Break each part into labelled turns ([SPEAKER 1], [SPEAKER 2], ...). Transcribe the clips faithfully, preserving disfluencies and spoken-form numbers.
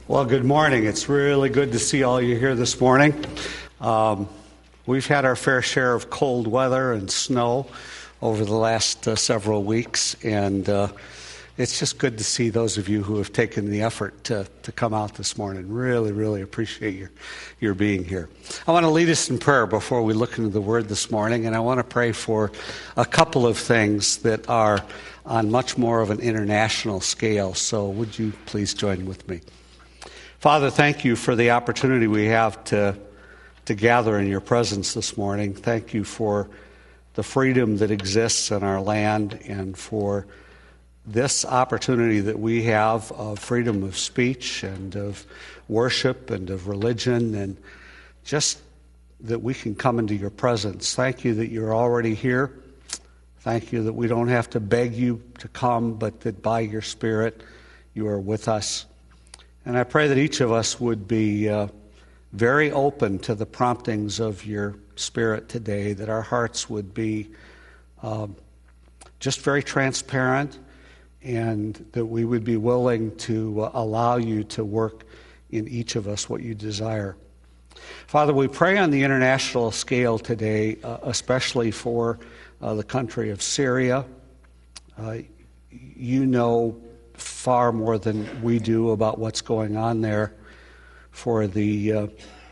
[SPEAKER 1] Well, good morning. It's really good to see all you here this morning. Um, we've had our fair share of cold weather and snow over the last uh, several weeks, and uh, it's just good to see those of you who have taken the effort to, to come out this morning. Really, really appreciate your, your being here. I want to lead us in prayer before we look into the Word this morning, and I want to pray for a couple of things that are on much more of an international scale. So would you please join with me? Father, thank you for the opportunity we have to, to gather in your presence this morning. Thank you for the freedom that exists in our land and for this opportunity that we have of freedom of speech and of worship and of religion, and just that we can come into your presence. Thank you that you're already here. Thank you that we don't have to beg you to come, but that by your Spirit you are with us. And I pray that each of us would be uh, very open to the promptings of your Spirit today, that our hearts would be uh, just very transparent, and that we would be willing to uh, allow you to work in each of us what you desire. Father, we pray on the international scale today, uh, especially for uh, the country of Syria. Uh, you know far more than we do about what's going on there, for the uh,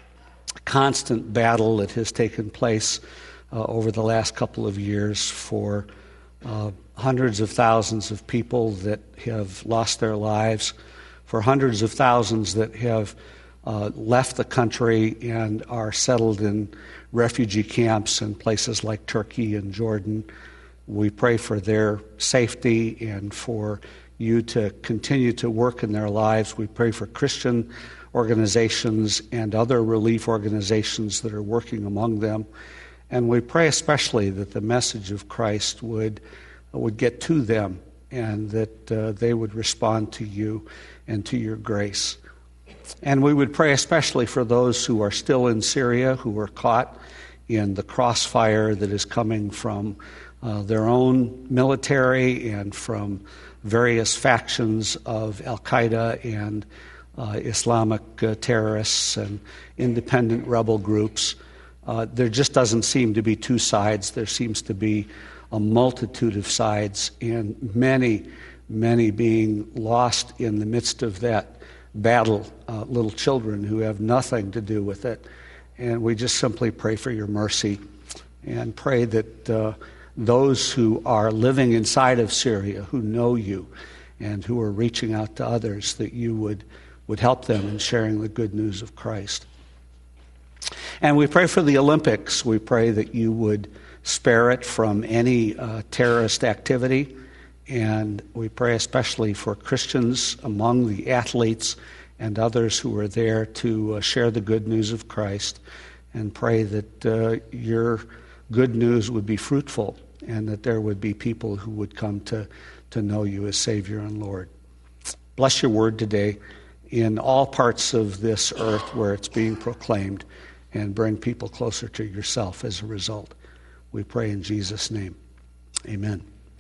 [SPEAKER 1] constant battle that has taken place uh, over the last couple of years, for uh, hundreds of thousands of people that have lost their lives, for hundreds of thousands that have uh, left the country and are settled in refugee camps in places like Turkey and Jordan. We pray for their safety and for you to continue to work in their lives. We pray for Christian organizations and other relief organizations that are working among them. And we pray especially that the message of Christ would, would get to them, and that uh, they would respond to you and to your grace. And we would pray especially for those who are still in Syria, who are caught in the crossfire that is coming from uh, their own military and from various factions of Al-Qaeda and uh, Islamic uh, terrorists and independent rebel groups. Uh, there just doesn't seem to be two sides. There seems to be a multitude of sides, and many, many being lost in the midst of that battle, uh, little children who have nothing to do with it. And we just simply pray for your mercy and pray that uh, those who are living inside of Syria, who know you and who are reaching out to others, that you would, would help them in sharing the good news of Christ. And we pray for the Olympics. We pray that you would spare it from any uh, terrorist activity. And we pray especially for Christians among the athletes and others who are there to uh, share the good news of Christ, and pray that uh, your good news would be fruitful and that there would be people who would come to, to know you as Savior and Lord. Bless your word today in all parts of this earth where it's being proclaimed, and bring people closer to yourself as a result. We pray in Jesus' name. Amen.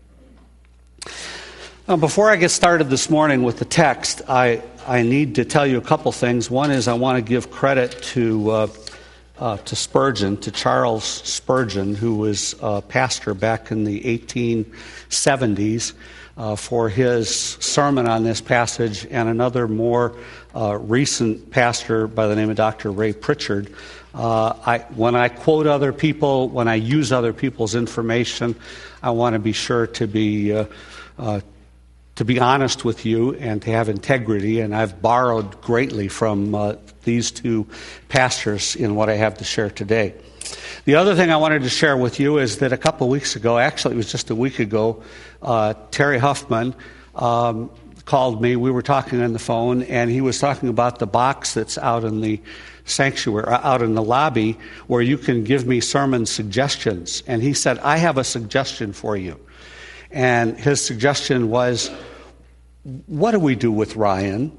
[SPEAKER 1] Now, before I get started this morning with the text, I, I need to tell you a couple things. One is I want to give credit to uh, uh, to Spurgeon, to Charles Spurgeon, who was a pastor back in the eighteen seventies, uh, for his sermon on this passage, and another more uh, recent pastor by the name of Doctor Ray Pritchard. Uh, I, when I quote other people, when I use other people's information, I want to be sure to be uh, uh, to be honest with you and to have integrity, and I've borrowed greatly from uh, these two pastors in what I have to share today. The other thing I wanted to share with you is that a couple weeks ago, actually it was just a week ago, uh, Terry Huffman um, called me. We were talking on the phone, and he was talking about the box that's out in the sanctuary, out in the lobby, where you can give me sermon suggestions. And he said, I have a suggestion for you. And his suggestion was, what do we do with Ryan?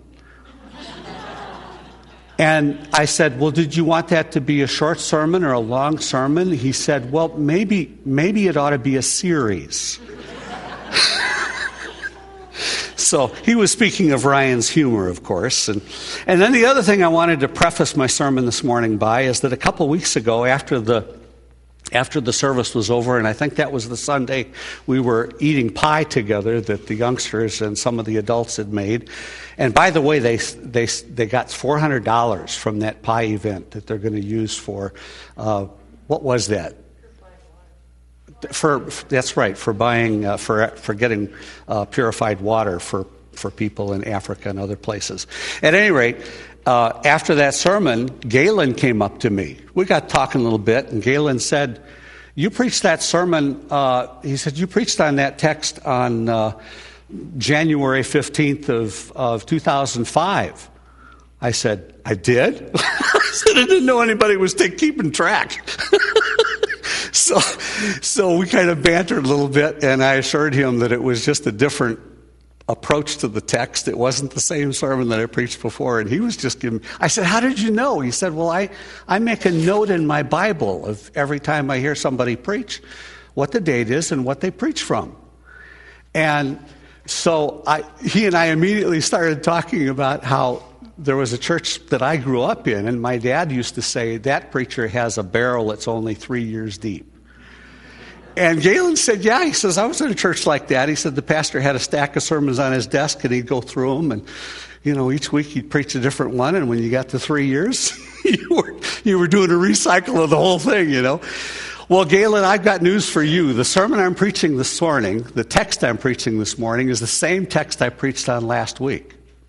[SPEAKER 1] And I said, well, did you want that to be a short sermon or a long sermon? He said, well, maybe maybe it ought to be a series. So he was speaking of Ryan's humor, of course. And, and then the other thing I wanted to preface my sermon this morning by is that a couple weeks ago, after the after the service was over, and I think that was the Sunday we were eating pie together that the youngsters and some of the adults had made. And by the way, they they they got four hundred dollars from that pie event that they're going to use for, uh, what was that? For that's right, for buying uh, for for getting uh, purified water for, for people in Africa and other places. At any rate, uh, after that sermon, Galen came up to me. We got talking a little bit, and Galen said, "You preached that sermon." Uh, he said, "You preached on that text on uh, January fifteenth of of two thousand five." I said, "I did." I said, "I didn't know anybody was t- keeping track." So, so we kind of bantered a little bit, and I assured him that it was just a different approach to the text. It wasn't the same sermon that I preached before, and he was just giving. I said, "How did you know?" He said, "Well, I, I make a note in my Bible of every time I hear somebody preach, what the date is and what they preach from." And so I, he and I immediately started talking about how there was a church that I grew up in, and my dad used to say, "That preacher has a barrel that's only three years deep." And Galen said, "Yeah," he says, "I was in a church like that." He said the pastor had a stack of sermons on his desk, and he'd go through them, and, you know, each week he'd preach a different one, and when you got to three years, you were you were doing a recycle of the whole thing, you know. Well, Galen, I've got news for you. The sermon I'm preaching this morning, the text I'm preaching this morning, is the same text I preached on last week.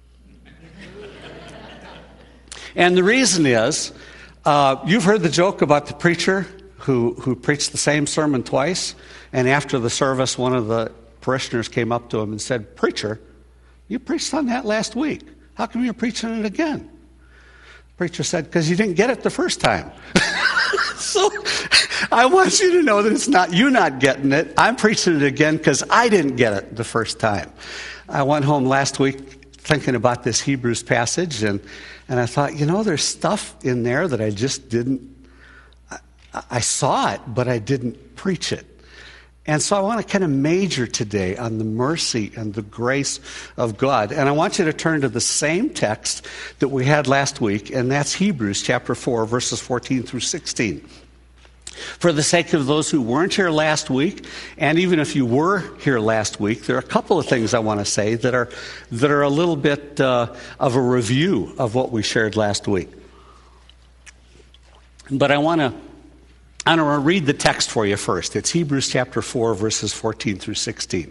[SPEAKER 1] And the reason is, uh, you've heard the joke about the preacher who, who preached the same sermon twice, and after the service, one of the parishioners came up to him and said, "Preacher, you preached on that last week. How come you're preaching it again?" The preacher said, "Because you didn't get it the first time." So I want you to know that it's not you not getting it. I'm preaching it again because I didn't get it the first time. I went home last week thinking about this Hebrews passage, and, and I thought, you know, there's stuff in there that I just didn't, I, I saw it, but I didn't preach it. And so I want to kind of major today on the mercy and the grace of God. And I want you to turn to the same text that we had last week, and that's Hebrews chapter four, verses fourteen through sixteen. For the sake of those who weren't here last week, and even if you were here last week, there are a couple of things I want to say that are that are a little bit uh, of a review of what we shared last week. But I want to I want to read the text for you first. It's Hebrews chapter four, verses fourteen through sixteen.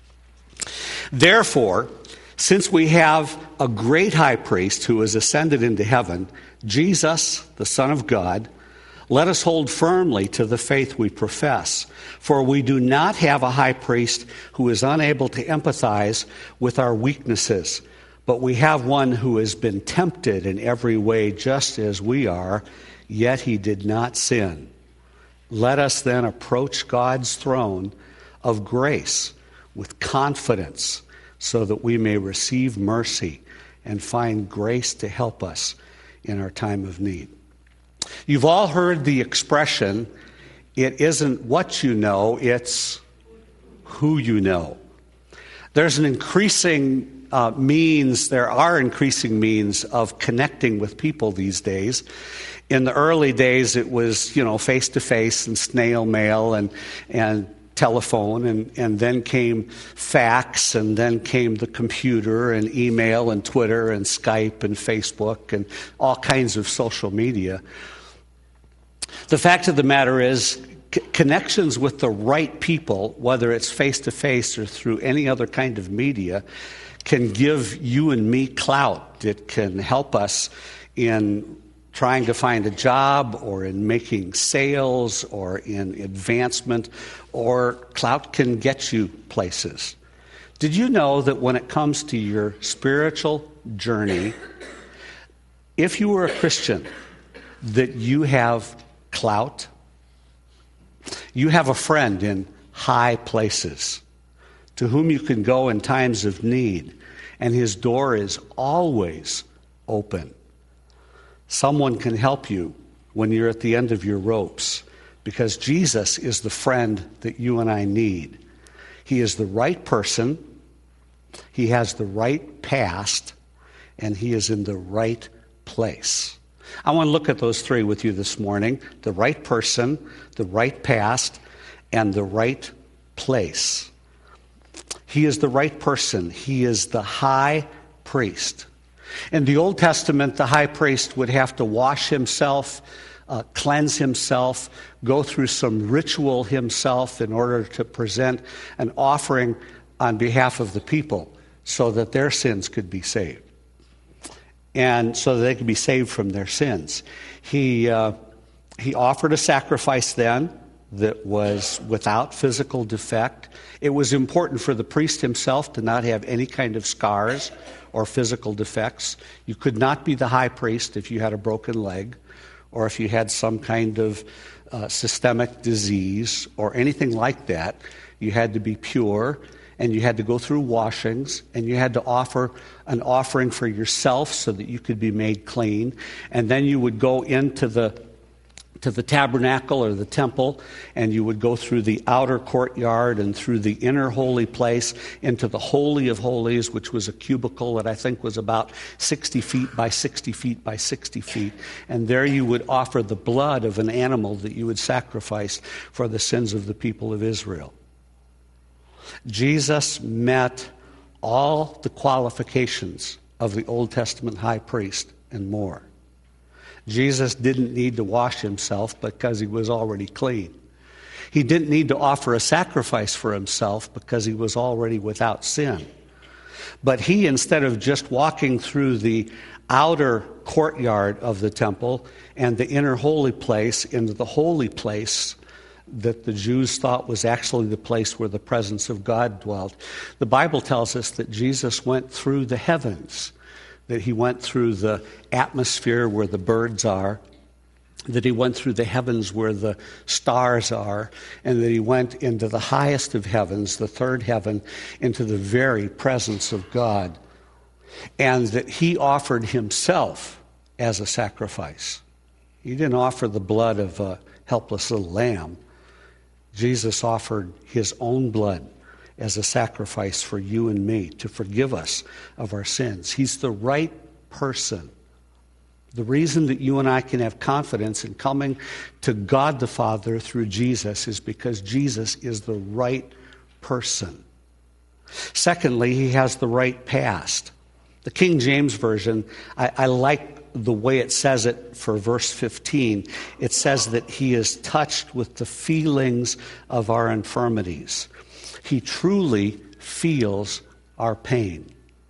[SPEAKER 1] Therefore, since we have a great high priest who has ascended into heaven, Jesus, the Son of God, let us hold firmly to the faith we profess, for we do not have a high priest who is unable to empathize with our weaknesses, but we have one who has been tempted in every way just as we are, yet he did not sin. Let us then approach God's throne of grace with confidence so that we may receive mercy and find grace to help us in our time of need. You've all heard the expression, it isn't what you know, it's who you know. There's an increasing uh, means, there are increasing means of connecting with people these days. In the early days, it was, you know, face-to-face and snail mail and and telephone, and, and then came fax, and then came the computer and email and Twitter and Skype and Facebook and all kinds of social media. The fact of the matter is, c- connections with the right people, whether it's face-to-face or through any other kind of media, can give you and me clout. It can help us in trying to find a job, or in making sales, or in advancement, or clout can get you places. Did you know that when it comes to your spiritual journey, if you were a Christian, that you have clout? You have a friend in high places to whom you can go in times of need, and his door is always open. Someone can help you when you're at the end of your ropes, because Jesus is the friend that you and I need. He is the right person He has the right past, and he is in the right place. I want to look at those three with you this morning: the right person, the right past, and the right place. He is the right person. He is the high priest. In the Old Testament, the high priest would have to wash himself, uh, cleanse himself, go through some ritual himself in order to present an offering on behalf of the people so that their sins could be saved. And so that they could be saved from their sins. He, uh, he offered a sacrifice then that was without physical defect. It was important for the priest himself to not have any kind of scars or physical defects. You could not be the high priest if you had a broken leg or if you had some kind of uh, systemic disease or anything like that. You had to be pure, and you had to go through washings, and you had to offer an offering for yourself so that you could be made clean. And then you would go into the to the tabernacle or the temple, and you would go through the outer courtyard and through the inner holy place into the Holy of Holies, which was a cubicle that I think was about sixty feet by sixty feet by sixty feet. And there you would offer the blood of an animal that you would sacrifice for the sins of the people of Israel. Jesus met all the qualifications of the Old Testament high priest and more. Jesus didn't need to wash himself because he was already clean. He didn't need to offer a sacrifice for himself because he was already without sin. But he, instead of just walking through the outer courtyard of the temple and the inner holy place into the holy place that the Jews thought was actually the place where the presence of God dwelt, the Bible tells us that Jesus went through the heavens, that he went through the atmosphere where the birds are, that he went through the heavens where the stars are, and that he went into the highest of heavens, the third heaven, into the very presence of God, and that he offered himself as a sacrifice. He didn't offer the blood of a helpless little lamb. Jesus offered his own blood as a sacrifice for you and me to forgive us of our sins. He's the right person. The reason that you and I can have confidence in coming to God the Father through Jesus is because Jesus is the right person. Secondly, he has the right past. The King James Version, I, I like the way it says it for verse fifteen. It says that he is touched with the feelings of our infirmities. He truly feels our pain.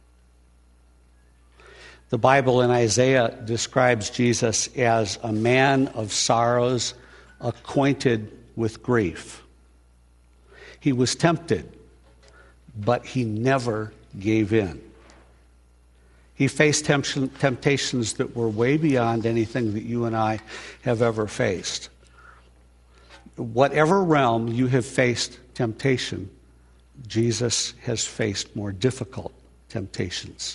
[SPEAKER 1] The Bible in Isaiah describes Jesus as a man of sorrows, acquainted with grief. He was tempted, but he never gave in. He faced temptations that were way beyond anything that you and I have ever faced. Whatever realm you have faced temptation, Jesus has faced more difficult temptations.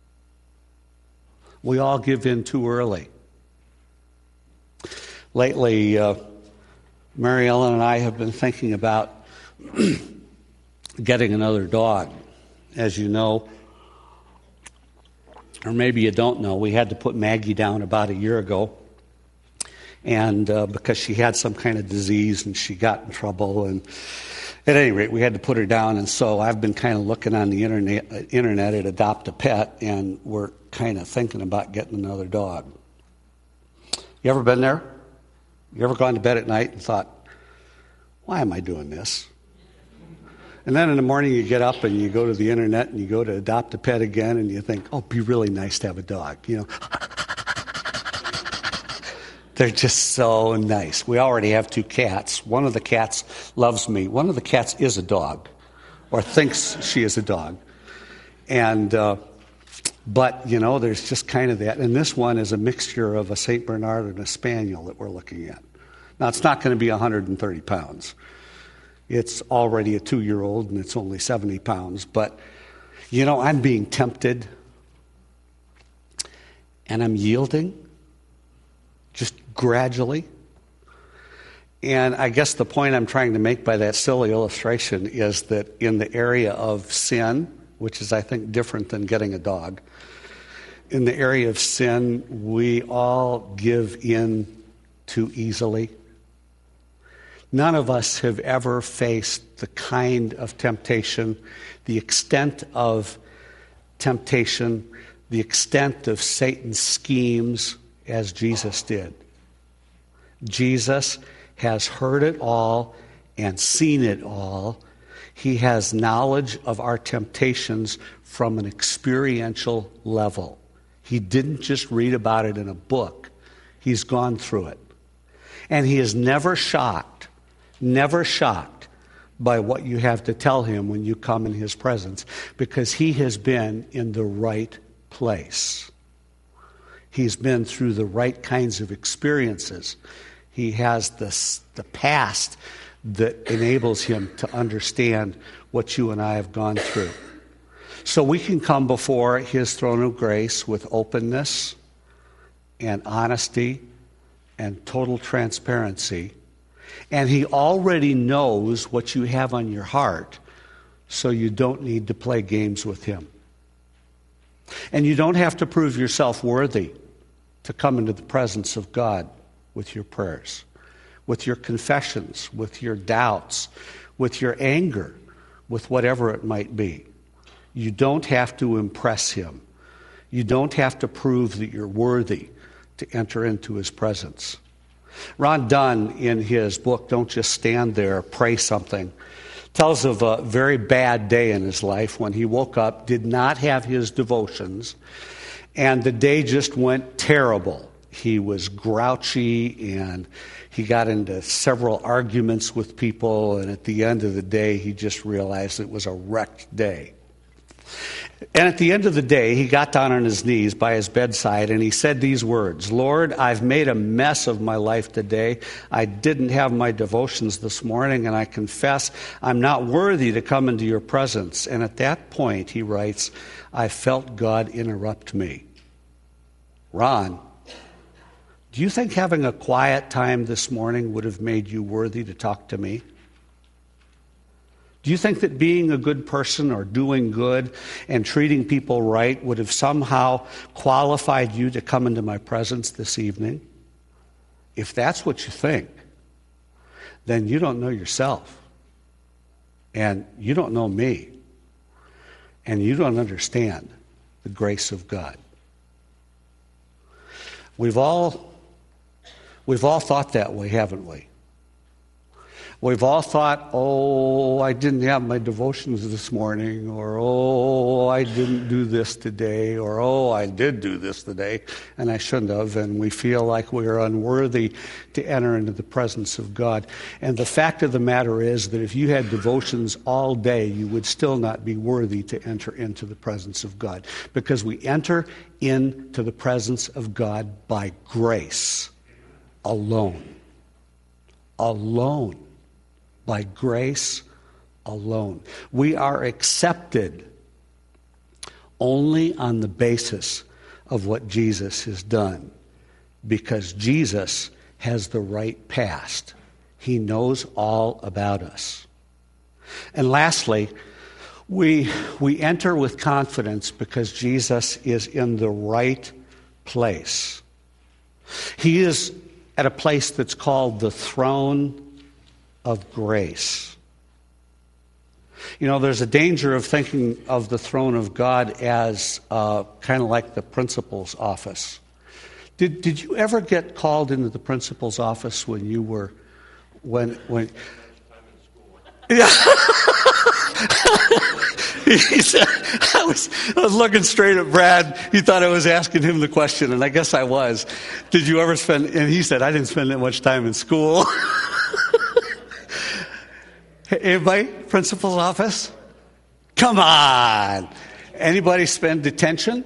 [SPEAKER 1] We all give in too early. Lately, uh, Mary Ellen and I have been thinking about getting another dog. As you know, or maybe you don't know, we had to put Maggie down about a year ago, and uh, because she had some kind of disease and she got in trouble, and at any rate, we had to put her down. And so I've been kind of looking on the internet, uh, internet at Adopt a Pet, and we're kind of thinking about getting another dog. You ever been there? You ever gone to bed at night and thought, why am I doing this? And then in the morning you get up and you go to the internet and you go to Adopt a Pet again, and you think, oh, it'd be really nice to have a dog, you know. They're just so nice. We already have two cats. One of the cats loves me. One of the cats is a dog, or thinks she is a dog. And, uh, but, you know, there's just kind of that. And this one is a mixture of a Saint Bernard and a Spaniel that we're looking at. Now, it's not going to be one hundred thirty pounds. It's already a two-year-old, and it's only seventy pounds. But, you know, I'm being tempted, and I'm yielding, just gradually. And I guess the point I'm trying to make by that silly illustration is that in the area of sin which is, I think, different than getting a dog. In the area of sin, we all give in too easily. None of us have ever faced the kind of temptation, the extent of temptation, the extent of Satan's schemes as Jesus did. Jesus has heard it all and seen it all. He has knowledge of our temptations from an experiential level. He didn't just read about it in a book. He's gone through it. And he is never shocked, never shocked by what you have to tell him when you come in his presence, because he has been in the right place. He's been through the right kinds of experiences. He has this, the past that enables him to understand what you and I have gone through. So we can come before his throne of grace with openness and honesty and total transparency. And he already knows what you have on your heart, so you don't need to play games with him. And you don't have to prove yourself worthy to come into the presence of God with your prayers, with your confessions, with your doubts, with your anger, with whatever it might be. You don't have to impress him. You don't have to prove that you're worthy to enter into his presence. Ron Dunn, in his book, Don't Just Stand There, Pray Something, tells of a very bad day in his life when he woke up, did not have his devotions, and the day just went terrible. He was grouchy, and he got into several arguments with people, and at the end of the day, he just realized it was a wrecked day. And at the end of the day, he got down on his knees by his bedside and he said these words, "Lord, I've made a mess of my life today. I didn't have my devotions this morning, and I confess I'm not worthy to come into your presence." And at that point, he writes, I felt God interrupt me. Ron, do you think having a quiet time this morning would have made you worthy to talk to me? Do you think that being a good person or doing good and treating people right would have somehow qualified you to come into my presence this evening? If that's what you think, then you don't know yourself. And you don't know me. And you don't understand the grace of God. We've all, we've all thought that way, haven't we? We've all thought, oh, I didn't have my devotions this morning, or oh, I didn't do this today, or oh, I did do this today, and I shouldn't have, and we feel like we are unworthy to enter into the presence of God. And the fact of the matter is that if you had devotions all day, you would still not be worthy to enter into the presence of God, because we enter into the presence of God by grace alone. Alone. By grace alone. We are accepted only on the basis of what Jesus has done, because Jesus has the right past. He knows all about us. And lastly, we, we enter with confidence because Jesus is in the right place. He is at a place that's called the throne of grace. You know, there's a danger of thinking of the throne of God as uh, kind of like the principal's office. Did did you ever get called into the principal's office when you were when when? Yeah. He said, I was I was looking straight at Brad. He thought I was asking him the question, and I guess I was. Did you ever spend? And he said, I didn't spend that much time in school. Anybody? Principal's office? Come on. Anybody spend detention?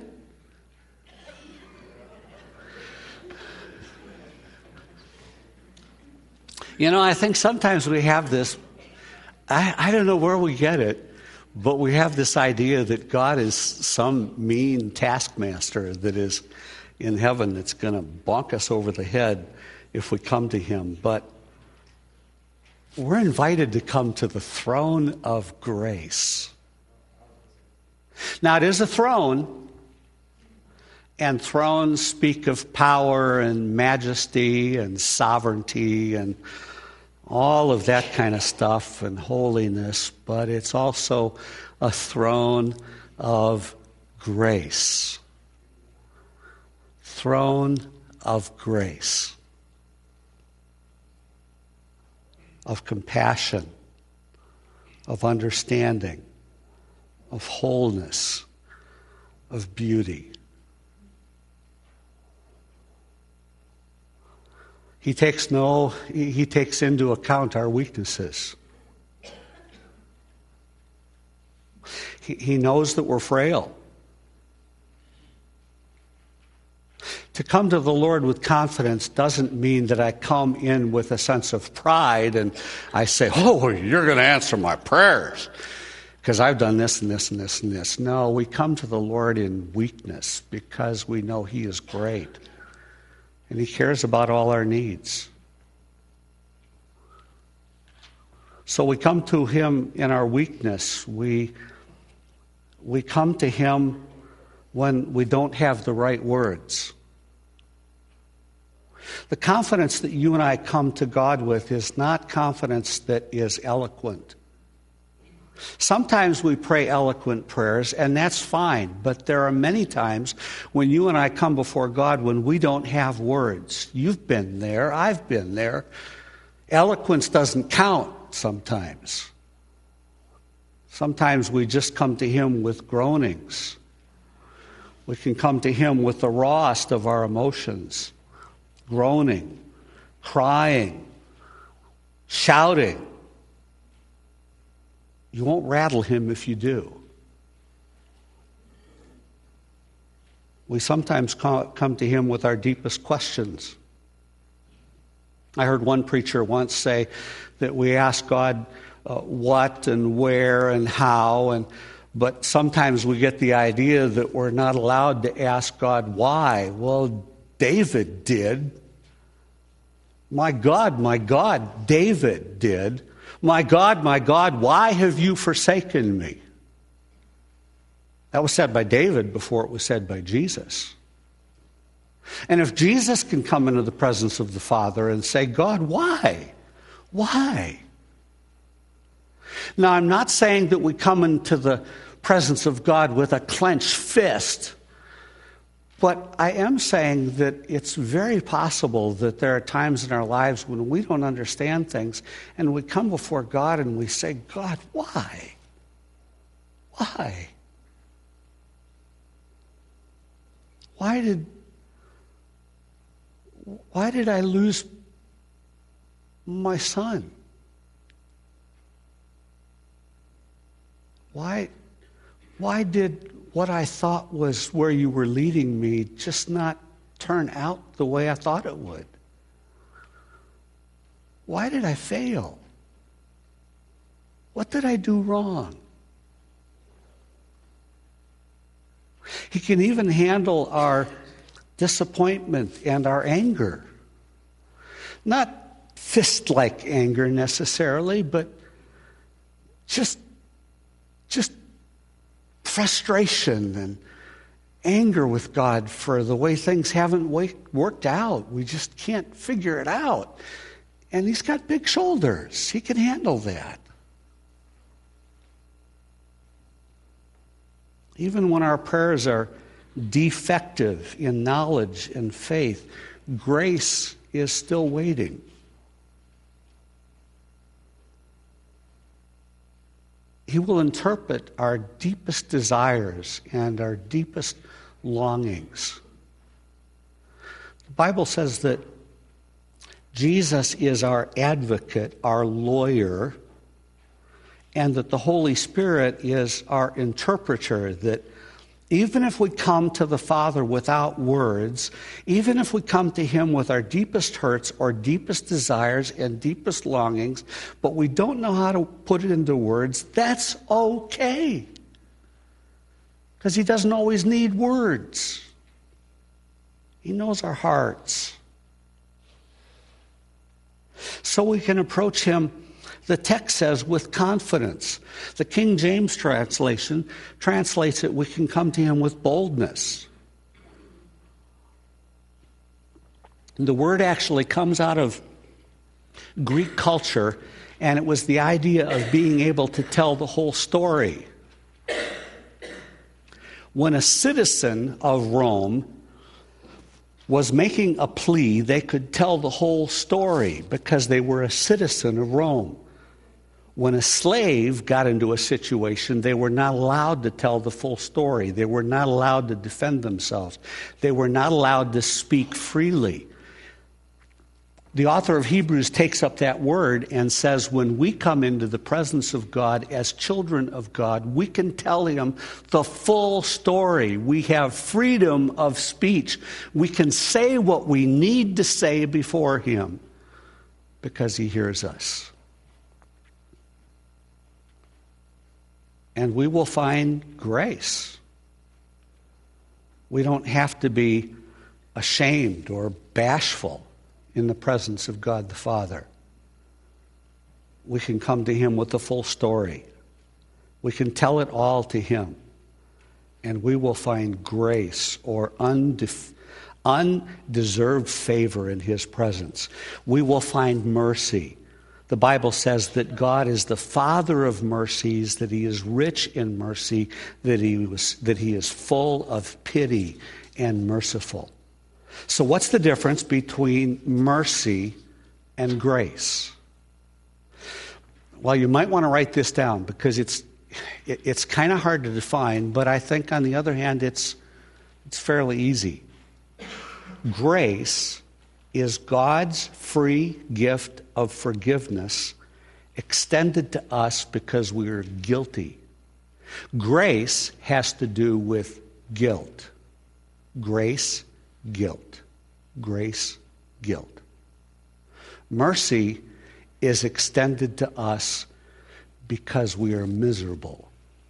[SPEAKER 1] You know, I think sometimes we have this, I, I don't know where we get it, but we have this idea that God is some mean taskmaster that is in heaven that's going to bonk us over the head if we come to him. But we're invited to come to the throne of grace. Now, it is a throne, and thrones speak of power and majesty and sovereignty and all of that kind of stuff and holiness, but it's also a throne of grace. Throne of grace, of compassion, of understanding, of wholeness, of beauty. He takes no, he takes into account our weaknesses. He, he knows that we're frail. To come to the Lord with confidence doesn't mean that I come in with a sense of pride and I say, oh, you're going to answer my prayers because I've done this and this and this and this. No, we come to the Lord in weakness because we know He is great and He cares about all our needs. So we come to Him in our weakness. We, we come to Him when we don't have the right words. The confidence that you and I come to God with is not confidence that is eloquent. Sometimes we pray eloquent prayers, and that's fine, but there are many times when you and I come before God when we don't have words. You've been there, I've been there. Eloquence doesn't count sometimes. Sometimes we just come to Him with groanings. We can come to Him with the rawest of our emotions. Groaning, crying, shouting. You won't rattle Him if you do. We sometimes come to Him with our deepest questions. I heard one preacher once say that we ask God uh, what and where and how, and but sometimes we get the idea that we're not allowed to ask God why. Well, David did. My God, my God, David did. My God, my God, why have you forsaken me? That was said by David before it was said by Jesus. And if Jesus can come into the presence of the Father and say, God, why? Why? Now, I'm not saying that we come into the presence of God with a clenched fist. But I am saying that it's very possible that there are times in our lives when we don't understand things and we come before God and we say, God, why? Why? Why did, why did I lose my son? Why, why did what I thought was where you were leading me just not turn out the way I thought it would? Why did I fail? What did I do wrong? He can even handle our disappointment and our anger. Not fist-like anger necessarily, but just, just frustration and anger with God for the way things haven't worked out. We just can't figure it out. And He's got big shoulders. He can handle that. Even when our prayers are defective in knowledge and faith, grace is still waiting. He will interpret our deepest desires and our deepest longings. The Bible says that Jesus is our advocate, our lawyer, and that the Holy Spirit is our interpreter, that even if we come to the Father without words, even if we come to Him with our deepest hurts or deepest desires and deepest longings, but we don't know how to put it into words, that's okay. Because He doesn't always need words. He knows our hearts. So we can approach Him The text says with confidence. The King James translation translates it, we can come to him with boldness. And the word actually comes out of Greek culture, and it was the idea of being able to tell the whole story. When a citizen of Rome was making a plea, they could tell the whole story because they were a citizen of Rome. When a slave got into a situation, they were not allowed to tell the full story. They were not allowed to defend themselves. They were not allowed to speak freely. The author of Hebrews takes up that word and says when we come into the presence of God as children of God, we can tell him the full story. We have freedom of speech. We can say what we need to say before him because he hears us. And we will find grace. We don't have to be ashamed or bashful in the presence of God the Father. We can come to him with the full story. We can tell it all to him. And we will find grace or undef- undeserved favor in his presence. We will find mercy. The Bible says that God is the Father of mercies, that he is rich in mercy, that he was, that he is full of pity and merciful. So what's the difference between mercy and grace? Well, you might want to write this down because it's it, it's kind of hard to define, but I think on the other hand it's it's fairly easy. Grace is God's free gift of forgiveness extended to us because we are guilty. Grace has to do with guilt. Grace, guilt. Grace, guilt. Mercy is extended to us because we are miserable.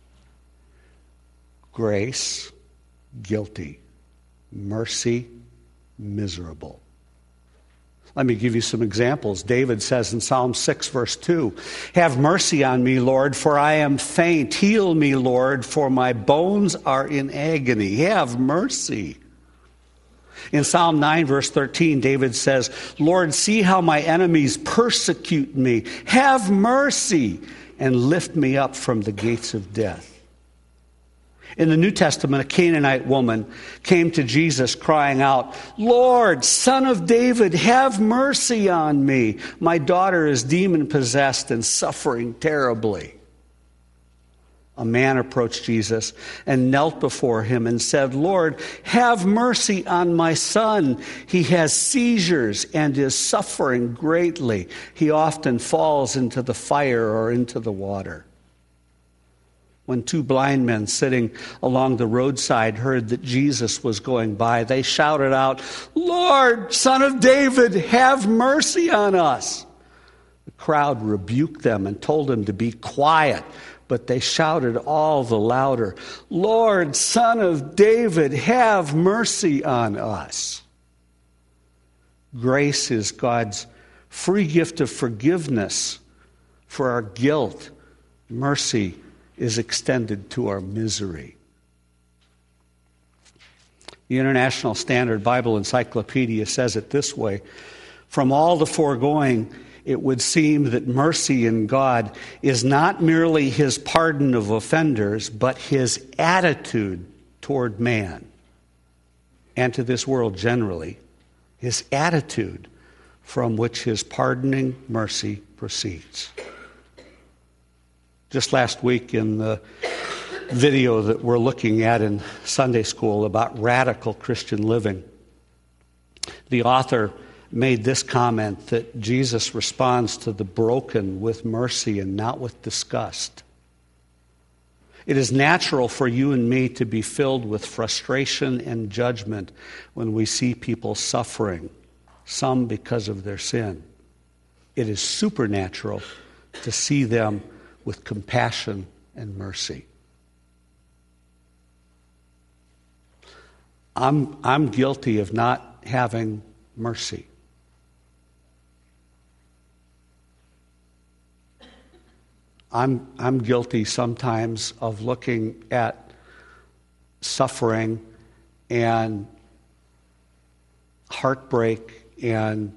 [SPEAKER 1] Grace, guilty. Mercy, miserable. Let me give you some examples. David says in Psalm six, verse two, "Have mercy on me, Lord, for I am faint. Heal me, Lord, for my bones are in agony." Have mercy. In Psalm nine, verse thirteen, David says, "Lord, see how my enemies persecute me. Have mercy and lift me up from the gates of death." In the New Testament, a Canaanite woman came to Jesus crying out, "Lord, Son of David, have mercy on me. My daughter is demon-possessed and suffering terribly." A man approached Jesus and knelt before him and said, "Lord, have mercy on my son. He has seizures and is suffering greatly. He often falls into the fire or into the water." When two blind men sitting along the roadside heard that Jesus was going by, they shouted out, "Lord, Son of David, have mercy on us." The crowd rebuked them and told them to be quiet, but they shouted all the louder, "Lord, Son of David, have mercy on us." Grace is God's free gift of forgiveness for our guilt. Mercy is extended to our misery. The International Standard Bible Encyclopedia says it this way: "From all the foregoing, it would seem that mercy in God is not merely his pardon of offenders, but his attitude toward man and to this world generally, his attitude from which his pardoning mercy proceeds." Just last week in the video that we're looking at in Sunday school about radical Christian living, the author made this comment that Jesus responds to the broken with mercy and not with disgust. It is natural for you and me to be filled with frustration and judgment when we see people suffering, some because of their sin. It is supernatural to see them with compassion and mercy. I'm, I'm guilty of not having mercy. I'm, I'm guilty sometimes of looking at suffering and heartbreak and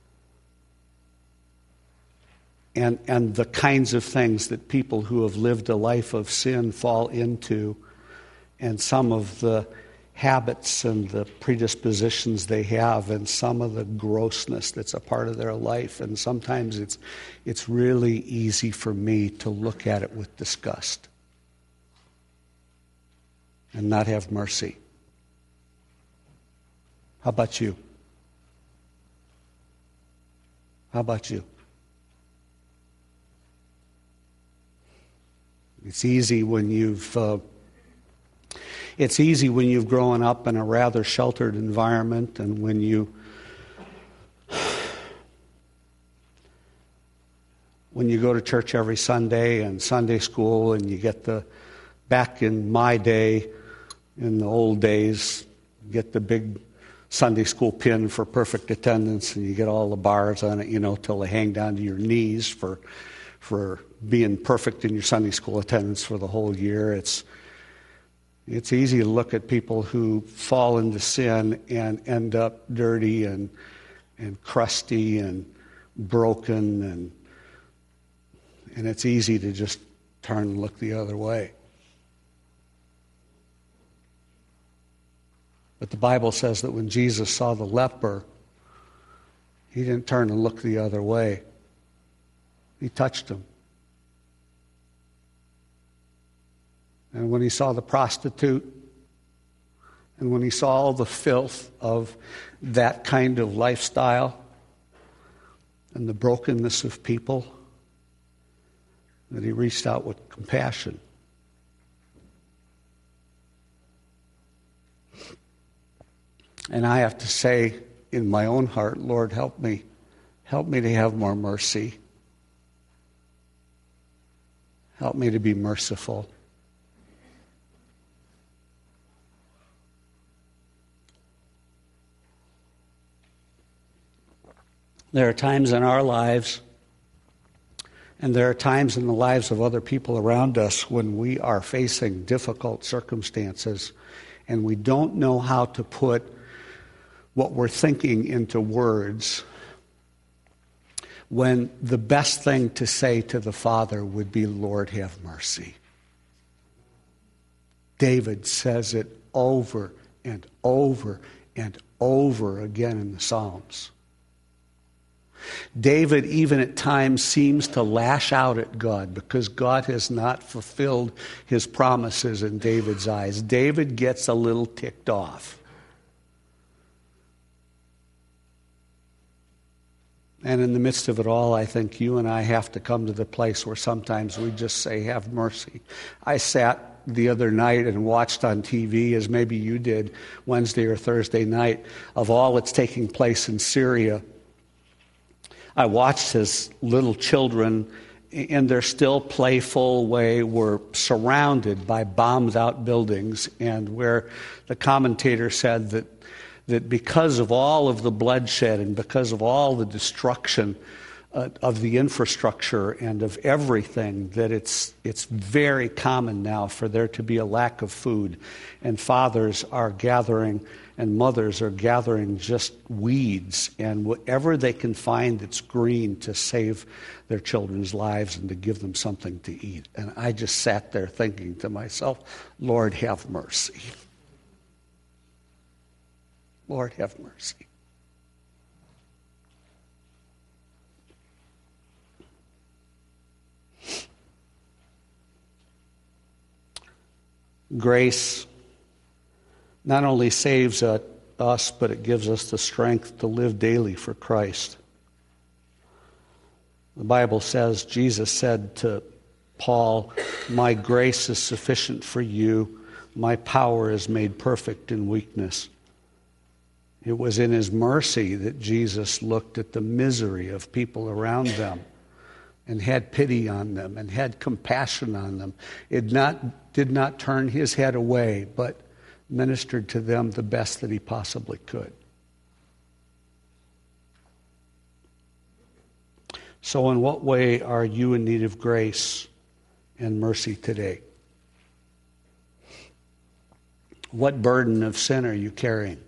[SPEAKER 1] and and the kinds of things that people who have lived a life of sin fall into, and some of the habits and the predispositions they have, and some of the grossness that's a part of their life. And sometimes it's it's really easy for me to look at it with disgust and not have mercy. How about you? How about you? It's easy when you've uh, it's easy when you've grown up in a rather sheltered environment, and when you when you go to church every Sunday and Sunday school, and you get the back in my day, in the old days, you get the big Sunday school pin for perfect attendance, and you get all the bars on it, you know, till they hang down to your knees for for being perfect in your Sunday school attendance for the whole year. It's it's easy to look at people who fall into sin and end up dirty and and crusty and broken, and and it's easy to just turn and look the other way. But the Bible says that when Jesus saw the leper, he didn't turn and look the other way. He touched him. And when he saw the prostitute, and when he saw all the filth of that kind of lifestyle and the brokenness of people, that he reached out with compassion. And I have to say in my own heart, Lord, help me. Help me to have more mercy. Help me to be merciful. There are times in our lives, and there are times in the lives of other people around us, when we are facing difficult circumstances and we don't know how to put what we're thinking into words, when the best thing to say to the Father would be, Lord, have mercy. David says it over and over and over again in the Psalms. David, even at times, seems to lash out at God because God has not fulfilled his promises in David's eyes. David gets a little ticked off. And in the midst of it all, I think you and I have to come to the place where sometimes we just say, have mercy. I sat the other night and watched on T V, as maybe you did Wednesday or Thursday night, of all that's taking place in Syria. I watched as little children, in their still playful way, were surrounded by bombed-out buildings, and where the commentator said that that because of all of the bloodshed and because of all the destruction uh, of the infrastructure and of everything, that it's it's very common now for there to be a lack of food, and fathers are gathering and mothers are gathering just weeds and whatever they can find that's green to save their children's lives and to give them something to eat. And I just sat there thinking to myself, Lord, have mercy. Lord, have mercy. Grace not only saves us, but it gives us the strength to live daily for Christ. The Bible says, Jesus said to Paul, my grace is sufficient for you. My power is made perfect in weakness. It was in his mercy that Jesus looked at the misery of people around them and had pity on them and had compassion on them. It not, did not turn his head away, but ministered to them the best that he possibly could. So in what way are you in need of grace and mercy today? What burden of sin are you carrying?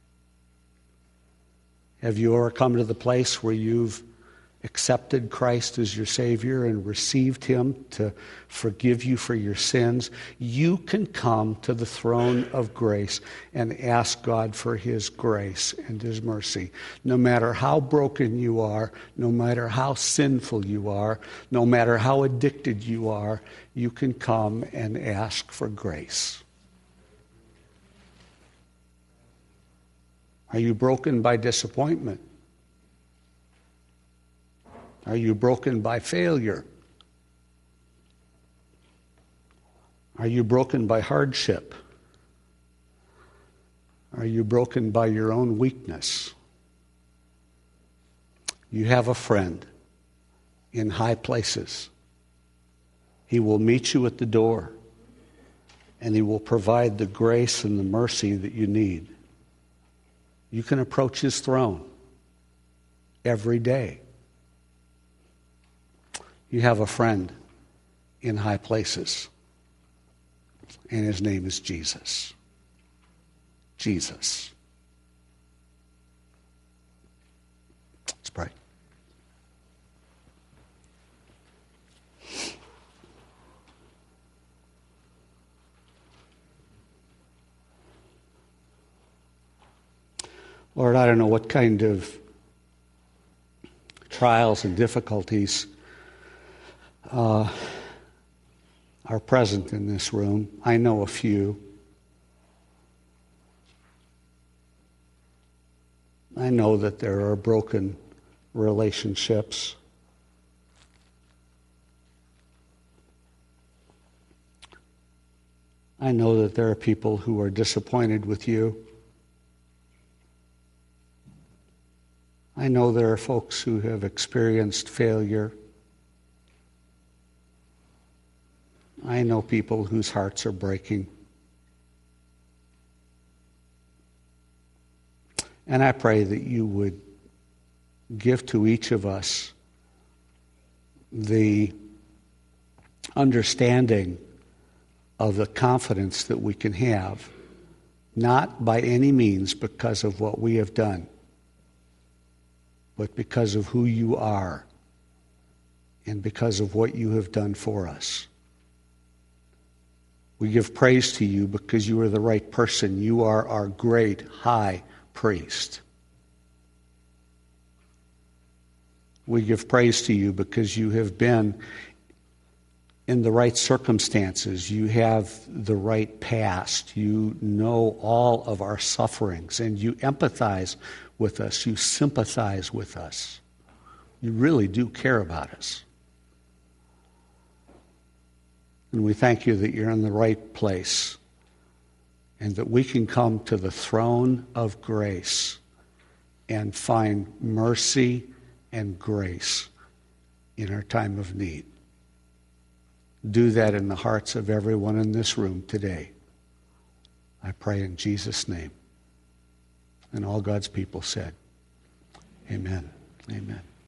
[SPEAKER 1] Have you ever come to the place where you've accepted Christ as your Savior and received Him to forgive you for your sins? You can come to the throne of grace and ask God for His grace and His mercy. No matter how broken you are, no matter how sinful you are, no matter how addicted you are, you can come and ask for grace. Are you broken by disappointment? Are you broken by failure? Are you broken by hardship? Are you broken by your own weakness? You have a friend in high places. He will meet you at the door, and He will provide the grace and the mercy that you need. You can approach His throne every day. You have a friend in high places, and His name is Jesus. Jesus. Let's pray. Lord, I don't know what kind of trials and difficulties Uh, are present in this room. I know a few. I know that there are broken relationships. I know that there are people who are disappointed with you. I know there are folks who have experienced failure. I know people whose hearts are breaking. And I pray that you would give to each of us the understanding of the confidence that we can have, not by any means because of what we have done, but because of who you are and because of what you have done for us. We give praise to you because you are the right person. You are our great high priest. We give praise to you because you have been in the right circumstances. You have the right past. You know all of our sufferings, and you empathize with us. You sympathize with us. You really do care about us. And we thank you that you're in the right place and that we can come to the throne of grace and find mercy and grace in our time of need. Do that in the hearts of everyone in this room today. I pray in Jesus' name. And all God's people said, amen. Amen.